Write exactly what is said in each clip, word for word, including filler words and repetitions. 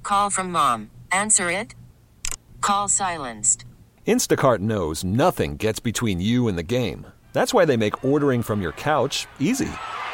Call from mom. Answer it. Call silenced. Instacart knows nothing gets between you and the game. That's why they make ordering from your couch easy.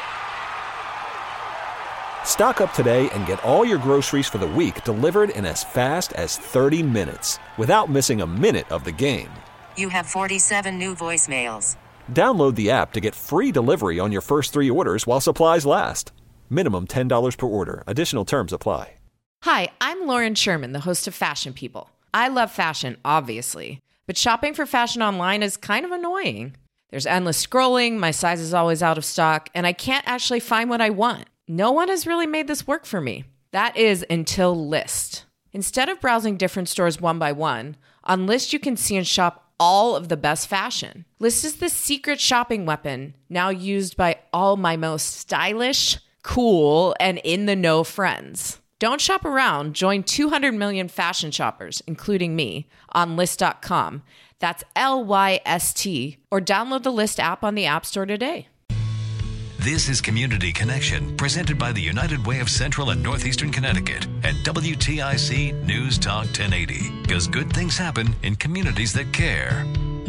Stock up today and get all your groceries for the week delivered in as fast as thirty minutes without missing a minute of the game. You have forty-seven new voicemails. Download the app to get free delivery on your first three orders while supplies last. Minimum ten dollars per order. Additional terms apply. Hi, I'm Lauren Sherman, the host of Fashion People. I love fashion, obviously, but shopping for fashion online is kind of annoying. There's endless scrolling, my size is always out of stock, and I can't actually find what I want. No one has really made this work for me. That is until Lyst. Instead of browsing different stores one by one, on Lyst you can see and shop all of the best fashion. Lyst is the secret shopping weapon now used by all my most stylish, cool, and in-the-know friends. Don't shop around. Join two hundred million fashion shoppers, including me, on Lyst dot com. That's L Y S T, or download the Lyst app on the App Store today. This is Community Connection, presented by the United Way of Central and Northeastern Connecticut at W T I C News Talk ten eighty. Because good things happen in communities that care.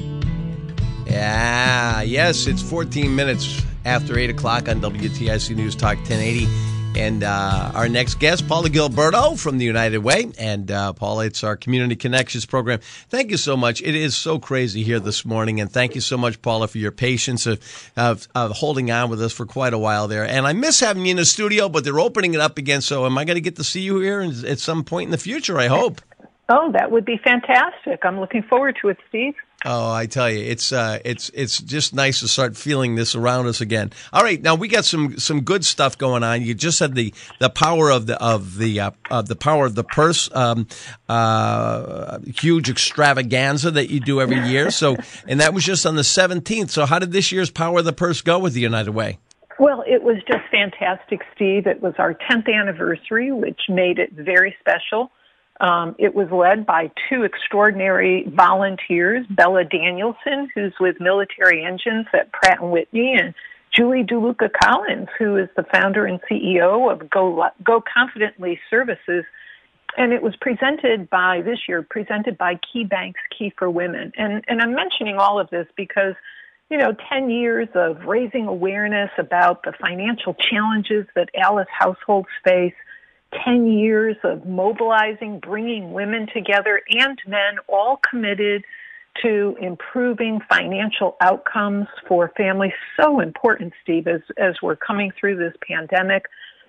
Yeah, yes, it's fourteen minutes after eight o'clock on W T I C News Talk ten eighty. And uh, our next guest, Paula Gilberto from the United Way. And uh, Paula, it's our Community Connections program. Thank you so much. It is so crazy here this morning. And thank you so much, Paula, for your patience of, of, of holding on with us for quite a while there. And I miss having you in the studio, but they're opening it up again. So am I going to get to see you here at some point in the future, I hope? Oh, that would be fantastic. I'm looking forward to it, Steve. Oh, I tell you, it's uh, it's it's just nice to start feeling this around us again. All right, now we got some, some good stuff going on. You just had the, the power of the of the uh, of the power of the purse, um, uh, huge extravaganza that you do every year. So, and that was just on the seventeenth. So, how did this year's Power of the Purse go with the United Way? Well, it was just fantastic, Steve. It was our tenth anniversary, which made it very special. Um, it was led by two extraordinary volunteers, Bella Danielson, who's with Military Engines at Pratt and Whitney, and Julie DeLuca Collins, who is the founder and C E O of Go, Go Confidently Services. And it was presented by, this year, presented by KeyBank's Key for Women. And, and I'm mentioning all of this because, you know, ten years of raising awareness about the financial challenges that Alice households face, ten years of mobilizing, bringing women together and men, all committed to improving financial outcomes for families. So important, Steve, as, as we're coming through this pandemic.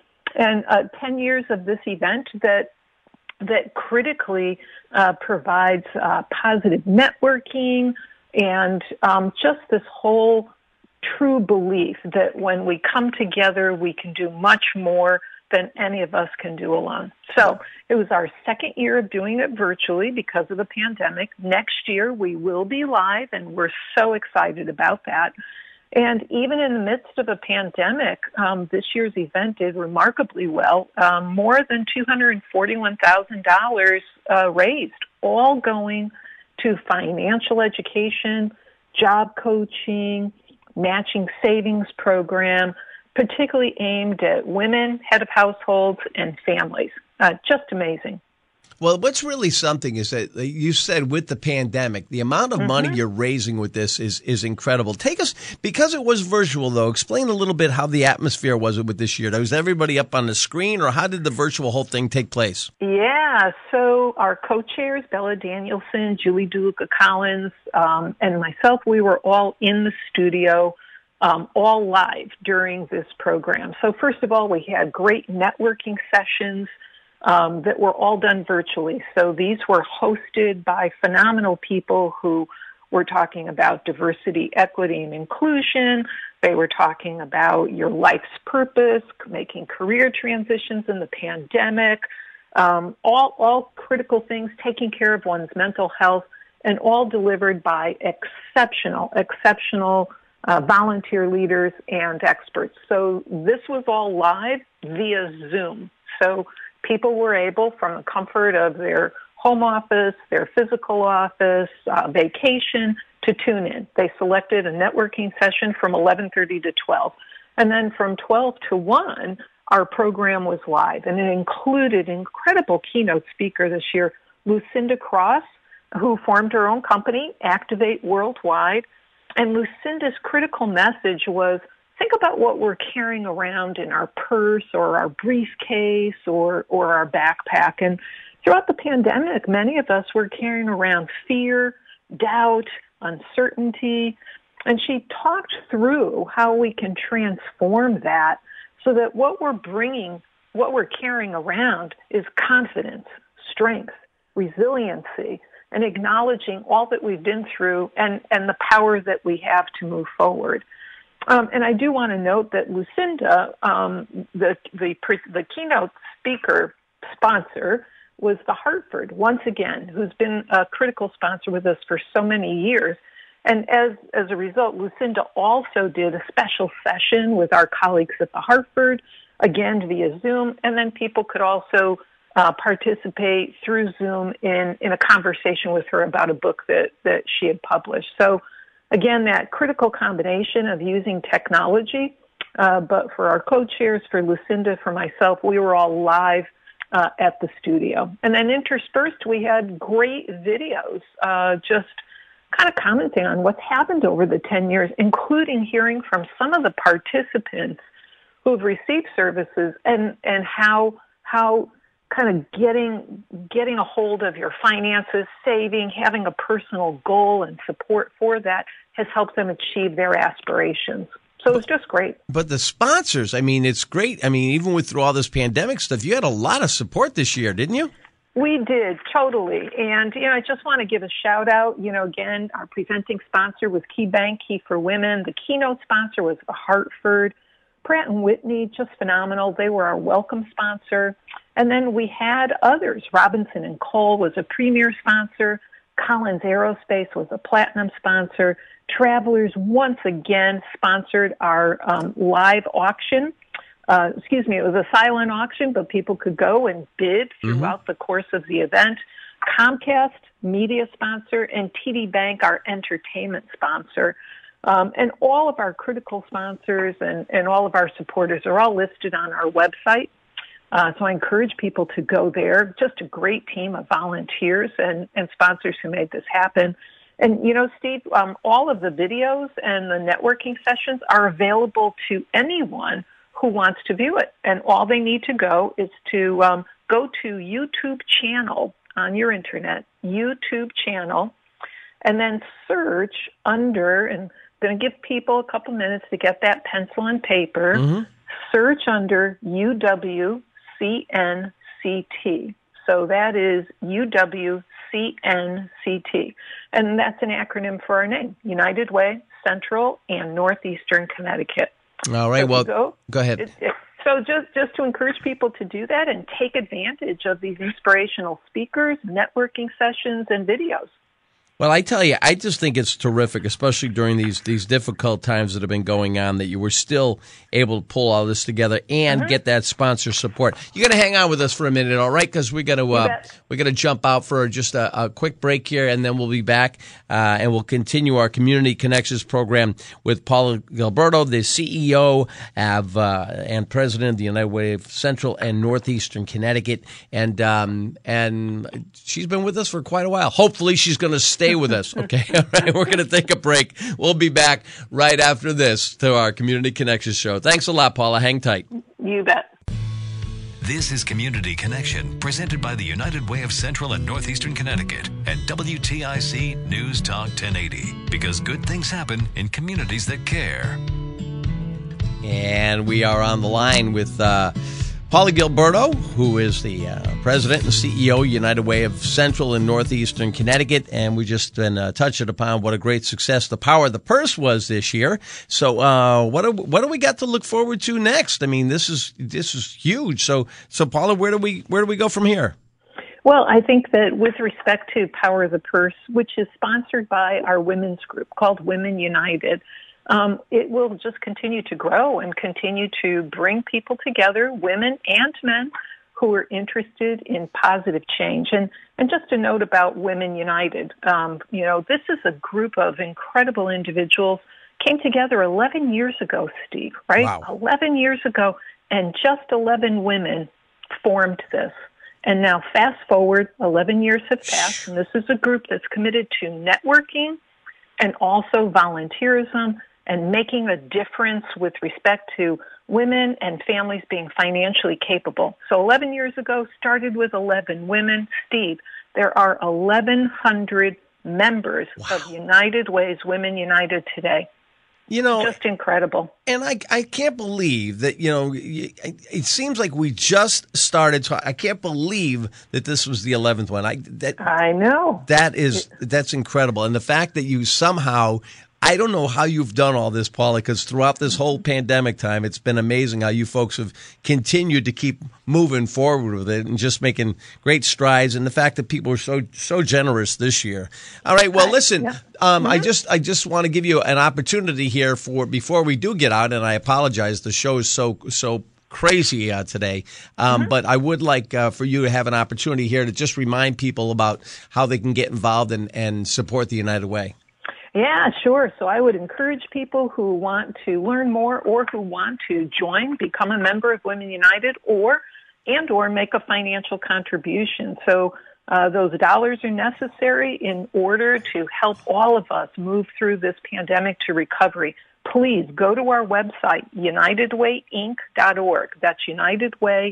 And uh, ten years of this event that that critically uh, provides uh, positive networking and um, just this whole true belief that when we come together, we can do much more than any of us can do alone. So it was our second year of doing it virtually because of the pandemic. Next year, we will be live, and we're so excited about that. And even in the midst of a pandemic, um, this year's event did remarkably well. Um, more than two hundred forty-one thousand dollars uh, raised, all going to financial education, job coaching, matching savings program, particularly aimed at women, head of households, and families. Uh, just amazing. Well, what's really something is that you said with the pandemic, the amount of mm-hmm. money you're raising with this is, is incredible. Take us, because it was virtual, though, explain a little bit how the atmosphere was with this year. Was everybody up on the screen, or how did the virtual whole thing take place? Yeah, so our co-chairs, Bella Danielson, Julie DeLuca Collins, um, and myself, we were all in the studio, um, all live during this program. So first of all, we had great networking sessions Um, that were all done virtually. So these were hosted by phenomenal people who were talking about diversity, equity, and inclusion. They were talking about your life's purpose, making career transitions in the pandemic, um, all, all critical things, taking care of one's mental health, and all delivered by exceptional, exceptional uh, volunteer leaders and experts. So this was all live via Zoom. So people were able, from the comfort of their home office, their physical office, uh, vacation, to tune in. They selected a networking session from eleven thirty to twelve. And then from twelve to one, our program was live, and it included incredible keynote speaker this year, Lucinda Cross, who formed her own company, Activate Worldwide. And Lucinda's critical message was, think about what we're carrying around in our purse or our briefcase or, or our backpack. And throughout the pandemic, many of us were carrying around fear, doubt, uncertainty. And she talked through how we can transform that so that what we're bringing, what we're carrying around is confidence, strength, resiliency, and acknowledging all that we've been through and, and the power that we have to move forward. Um, and I do want to note that Lucinda, um, the, the, the keynote speaker sponsor, was the Hartford, once again, who's been a critical sponsor with us for so many years. And as, as a result, Lucinda also did a special session with our colleagues at the Hartford, again via Zoom, and then people could also uh, participate through Zoom in, in a conversation with her about a book that, that she had published. So again, that critical combination of using technology, uh, but for our co-chairs, for Lucinda, for myself, we were all live uh, at the studio. And then interspersed, we had great videos, uh, just kind of commenting on what's happened over the ten years, including hearing from some of the participants who've received services and, and how, how kind of getting, getting a hold of your finances, saving, having a personal goal and support for that has helped them achieve their aspirations. So it was just great. But the sponsors, I mean, it's great. I mean, even with through all this pandemic stuff, you had a lot of support this year, didn't you? We did, totally. And, you know, I just want to give a shout out. You know, again, our presenting sponsor was KeyBank, Key for Women. The keynote sponsor was the Hartford. Pratt and Whitney, just phenomenal. They were our welcome sponsor. And then we had others. Robinson and Cole was a premier sponsor. Collins Aerospace was a platinum sponsor. Travelers once again sponsored our um, live auction. Uh, excuse me, it was a silent auction, but people could go and bid throughout mm-hmm. the course of the event. Comcast, media sponsor, and T D Bank, our entertainment sponsor. Um, and all of our critical sponsors and, and all of our supporters are all listed on our website. Uh, so I encourage people to go there. Just a great team of volunteers and, and sponsors who made this happen. And, you know, Steve, um, all of the videos and the networking sessions are available to anyone who wants to view it. And all they need to go is to um, go to YouTube channel on your internet, YouTube channel, and then search under, and I'm going to give people a couple minutes to get that pencil and paper, mm-hmm. search under U W C N C T. So that is U W C N C T. And that's an acronym for our name, United Way, Central and Northeastern Connecticut. All right. So well, go, go ahead. It, it, so just, just to encourage people to do that and take advantage of these inspirational speakers, networking sessions, and videos. Well, I tell you, I just think it's terrific, especially during these these difficult times that have been going on, that you were still able to pull all this together and mm-hmm. get that sponsor support. You got to hang on with us for a minute, all right? Because we got to uh, we got to jump out for just a, a quick break here, and then we'll be back uh, and we'll continue our Community Connections program with Paula Gilberto, the C E O of uh, and president of the United Way of Central and Northeastern Connecticut, and um, and she's been with us for quite a while. Hopefully, she's going to stay with us. Okay. All right. We're going to take a break. We'll be back right after this to our Community Connections show. Thanks a lot, Paula. Hang tight. You bet. This is Community Connection, presented by the United Way of Central and Northeastern Connecticut at W T I C News Talk ten eighty, because good things happen in communities that care. And we are on the line with uh, Paula Gilberto, who is the uh, president and C E O, United Way of Central and Northeastern Connecticut, and we just been uh, touching upon what a great success the Power of the Purse was this year. So, uh, what do, what do we got to look forward to next? I mean, this is this is huge. So, so Paula, where do we where do we go from here? Well, I think that with respect to Power of the Purse, which is sponsored by our women's group called Women United, Um, it will just continue to grow and continue to bring people together, women and men, who are interested in positive change. And, and just a note about Women United, um, you know, this is a group of incredible individuals, came together eleven years ago, Steve, right? Wow. eleven years ago, and just eleven women formed this. And now fast forward, eleven years have passed, and this is a group that's committed to networking and also volunteerism and making a difference with respect to women and families being financially capable. So eleven years ago, started with eleven women. Steve, there are eleven hundred members wow. of United Way's Women United today. You know, just incredible. And I, I can't believe that, you know, it seems like we just started. To, I can't believe that this was the eleventh one. I, that, I know. That is, that's incredible. And the fact that you somehow, I don't know how you've done all this, Paula, because throughout this whole pandemic time, it's been amazing how you folks have continued to keep moving forward with it and just making great strides. And the fact that people are so so generous this year. All right, well, listen, yeah. um, mm-hmm. I just I just want to give you an opportunity here for before we do get out. And I apologize, the show is so so crazy uh, today, um, mm-hmm. but I would like uh, for you to have an opportunity here to just remind people about how they can get involved and, and support the United Way. Yeah, sure. So I would encourage people who want to learn more or who want to join, become a member of Women United, or and or make a financial contribution. So uh, those dollars are necessary in order to help all of us move through this pandemic to recovery. Please go to our website, united way inc dot org. That's united way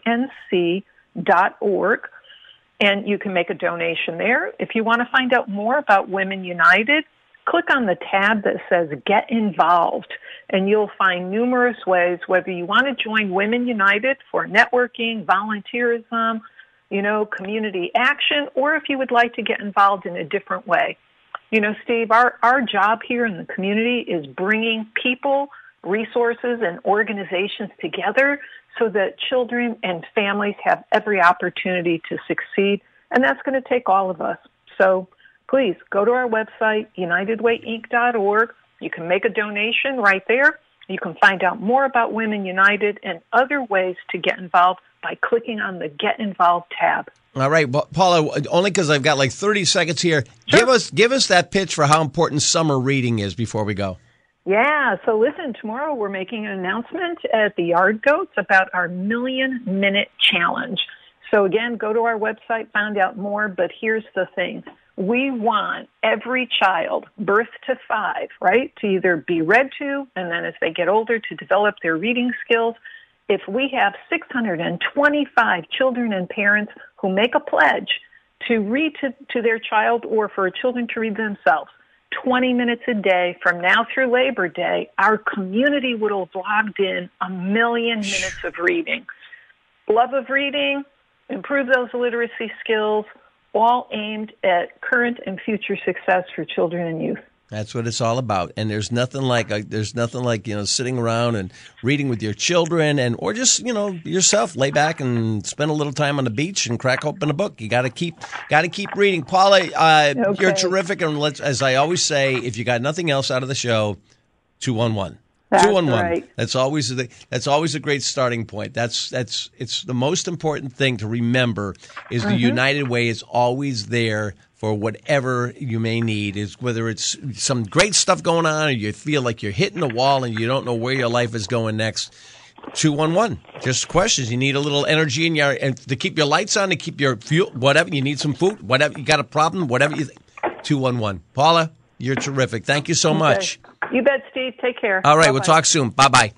inc dot org. And you can make a donation there. If you want to find out more about Women United, click on the tab that says Get Involved, and you'll find numerous ways, whether you want to join Women United for networking, volunteerism, you know, community action, or if you would like to get involved in a different way. You know, Steve, our, our job here in the community is bringing people, resources, and organizations together so that children and families have every opportunity to succeed, and that's going to take all of us. So please go to our website, united way inc dot org. You can make a donation right there. You can find out more about Women United and other ways to get involved by clicking on the Get Involved tab. All right, Paula, only because I've got like thirty seconds here. Sure. Give us give us that pitch for how important summer reading is before we go. Yeah, so listen, tomorrow we're making an announcement at the Yard Goats about our Million Minute Challenge. So again, go to our website, find out more, but here's the thing. We want every child, birth to five, right, to either be read to, and then as they get older, to develop their reading skills. If we have six hundred twenty-five children and parents who make a pledge to read to, to their child or for children to read themselves, twenty minutes a day from now through Labor Day, our community would have logged in a million minutes of reading. Love of reading, improve those literacy skills, all aimed at current and future success for children and youth. That's what it's all about. And there's nothing like uh, there's nothing like, you know, sitting around and reading with your children and or just, you know, yourself, lay back and spend a little time on the beach and crack open a book. You got to keep got to keep reading. Paula, uh, okay. You're terrific. And let's, as I always say, if you got nothing else out of the show, two one one. That's two one one. Right. That's always the, that's always a great starting point. That's that's it's the most important thing to remember is the mm-hmm. United Way is always there for whatever you may need, is whether it's some great stuff going on or you feel like you're hitting the wall and you don't know where your life is going next. two one one. Just questions. You need a little energy in your, and to keep your lights on, to keep your fuel, whatever. You need some food, whatever. You got a problem, whatever you think. two one one. Paula, you're terrific. Thank you so much. Okay. You bet, Steve. Take care. All right. Bye-bye. We'll talk soon. Bye-bye.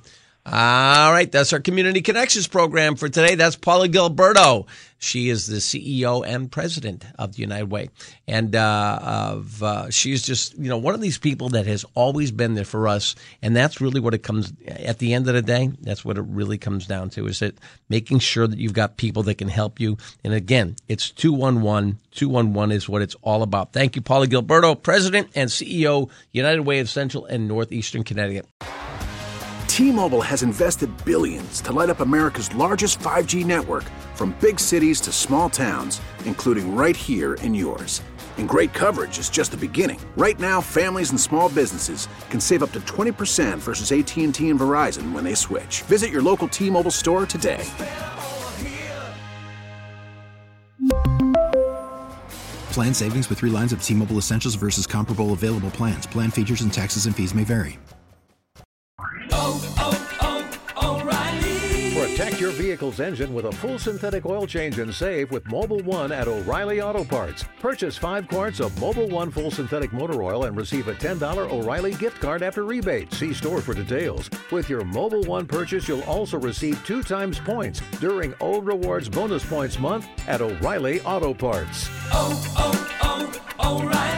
All right, that's our Community Connections program for today. That's Paula Gilberto. She is the C E O and president of the United Way. And uh, of uh, she's just, you know, one of these people that has always been there for us. And that's really what it comes, at the end of the day, that's what it really comes down to, is that making sure that you've got people that can help you. And again, it's two one one. two one one is what it's all about. Thank you, Paula Gilberto, president and C E O, United Way of Central and Northeastern Connecticut. T-Mobile has invested billions to light up America's largest five G network, from big cities to small towns, including right here in yours. And great coverage is just the beginning. Right now, families and small businesses can save up to twenty percent versus A T and T and Verizon when they switch. Visit your local T-Mobile store today. Plan savings with three lines of T-Mobile Essentials versus comparable available plans. Plan features and taxes and fees may vary. Oh, oh, oh, O'Reilly your vehicle's engine with a full synthetic oil change and save with Mobil one at O'Reilly Auto Parts. Purchase five quarts of Mobil one full synthetic motor oil and receive a ten dollars O'Reilly gift card after rebate. See store for details. With your Mobil one purchase, you'll also receive two times points during O Rewards Bonus Points Month at O'Reilly Auto Parts. Oh, oh, oh, O'Reilly.